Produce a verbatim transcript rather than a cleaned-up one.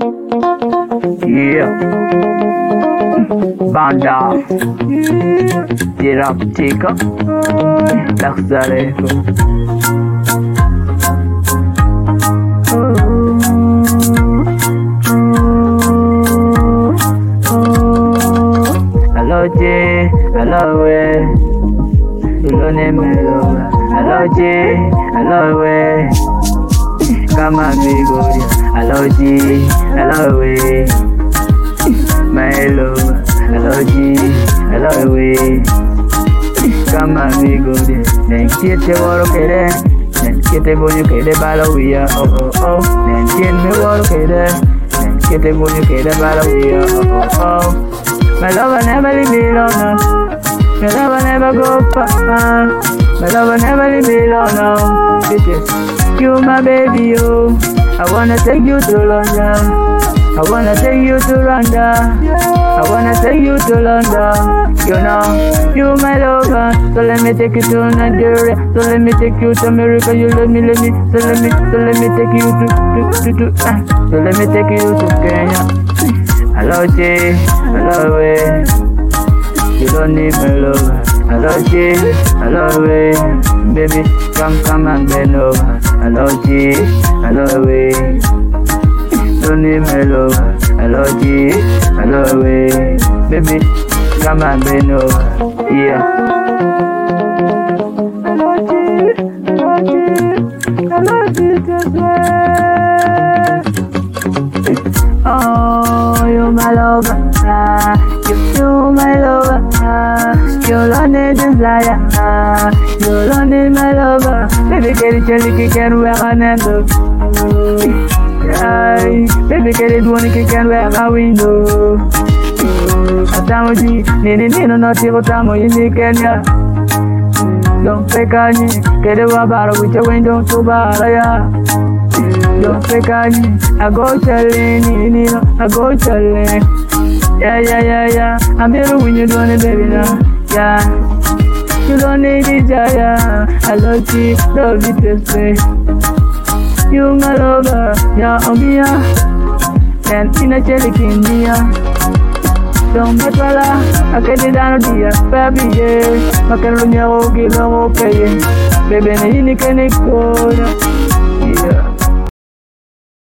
Yeah. Banda. Diraptika. Laxareko. Hello J, hello way. Hello name, hello. Hello J, hello way. Come on, big boy. Hello G, hello way. My hello, hello G, hello way. Come on, big boy. Then get the water, okay? Then get the boy, okay? The battle we are, oh oh oh. Then get me water, okay? Then get the boy, okay? The battle we are, oh oh oh. My lover never leave me alone. My lover never go far. My lover never leave me alone. No. Bitches, you my baby, you. I wanna take you to London. I wanna take you to Rwanda. I wanna take you to London. You know, you my lover. So let me take you to Nigeria. So let me take you to America. You let me, let me. So let me, so let me take you to, to, to, to. Uh. So let me take you to Kenya. Hello J, hello way. You don't need my love. Hello J, hello way. Baby, come, come and bend over. Hello J, hello way. Don't need my love. Hello J, hello way. Baby, come and bend over. Yeah. Hello J, hello J, oh, you my lover, ah, you, you my lover, ah, you don't need to fly, ah, you don't need my lover. Baby, get it, jelly, kick and wear an end up. Baby, get it, one kick and wear my window. Atamoji, nini nino noti otamo in Kenya. Don't fake on me, get it about with your window to Baraya. Don't fake on me, I go challenge, I go challenge. Yeah, yeah, yeah, yeah. I'm here when you don't need baby now. Yeah, you don't need it, yeah, yeah. I love you, love you to stay. You my lover, yeah, I'm here. And in a jelly India. Don't make a la, I get it down to you, baby, yeah. Macaronia, okay, long, okay. Baby, you can go. Yeah.